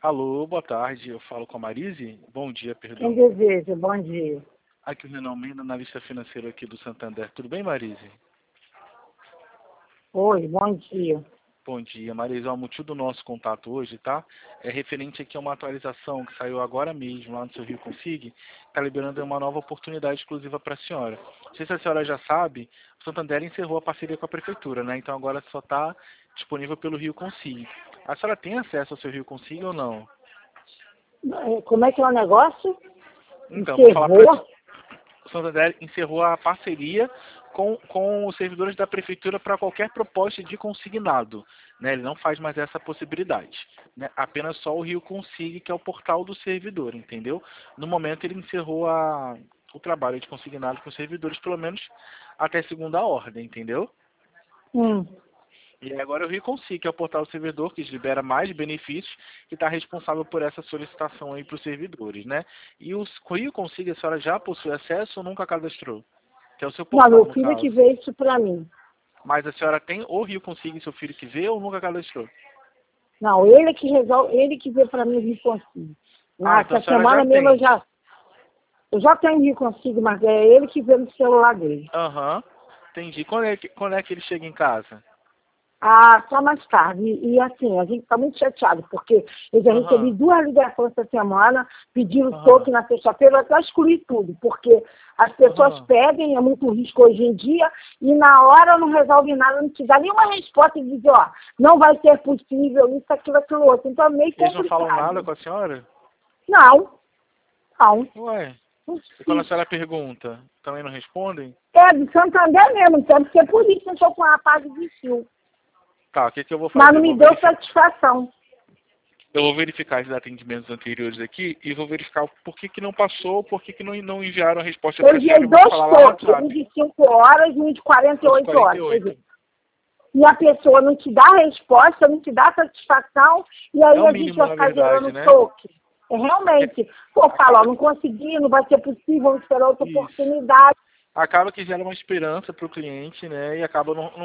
Alô, boa tarde. Eu falo com a Marise. Bom dia, Quem perdão. deseja, bom dia. Aqui o Renan Mena, analista financeiro aqui do Santander. Tudo bem, Marise? Oi, bom dia. Bom dia, Marise. O motivo do nosso contato hoje, tá? É referente aqui a uma atualização que saiu agora mesmo lá no seu Rio Consig. Está liberando uma nova oportunidade exclusiva para a senhora. Não sei se a senhora já sabe, o Santander encerrou a parceria com a prefeitura, né? Então agora só está disponível pelo Rio Consig. A senhora tem acesso ao seu Rio Consig ou não? Como é que é o negócio? Então, vou falar para Encerrou? o Santander encerrou a parceria com os servidores da prefeitura para qualquer proposta de consignado. Né? Ele não faz mais essa possibilidade. Né? Apenas só o Rio Consig, que é o portal do servidor, entendeu? No momento ele encerrou o trabalho de consignado com os servidores, pelo menos até segunda ordem, entendeu? Hum. E agora o Rio Consig, que é o portal do servidor, que libera mais benefícios, que está responsável por essa solicitação aí para os servidores, né? E o Rio Consig, a senhora já possui acesso ou nunca cadastrou? Que é o seu Não, portal, meu no filho que caso. vê isso pra mim. Mas a senhora tem o Rio Consig, seu filho que vê, ou nunca cadastrou? Não, ele que resolve, ele que vê pra mim o Rio Consigo. Então a Nessa senhora semana já mesmo tem. eu já tenho o Rio Consigo, mas é ele que vê no celular dele. Aham, entendi. Quando é que ele chega em casa? Ah, só mais tarde. E assim, a gente está muito chateado, porque eu já recebi Aham, 2 ligações essa semana pedindo aham, toque na sexta-feira, eu até excluí tudo, porque as pessoas aham. pedem, é muito risco hoje em dia, e na hora não resolve nada, não te dá nenhuma resposta e diz, ó, não vai ser possível isso, aquilo outro. Então é meio Eles não falam nada complicado. com a senhora? Não, não. Ué, Não e quando a sei. senhora pergunta, também não respondem? É, de Santander mesmo, deve ser por isso que eu estou com o rapaz que desistiu. Tá, o que eu vou Mas fazer? não me deu satisfação. Eu vou verificar os atendimentos anteriores aqui e vou verificar por que não passou, por que não enviaram a resposta Eu para a enviei senhora e vou 2 falar lá no toques, um WhatsApp. de 5 horas e um de Os 48 horas. Quer 48. dizer, e a pessoa não te dá resposta, não te dá satisfação, e É aí o a gente mínimo, vai na ficar verdade, gerando né? toque. É Porque realmente, pô, fala, ó, acaba não consegui, não vai ser possível, vamos esperar outra isso. oportunidade. Acaba que gera uma esperança para o cliente, né? E acaba não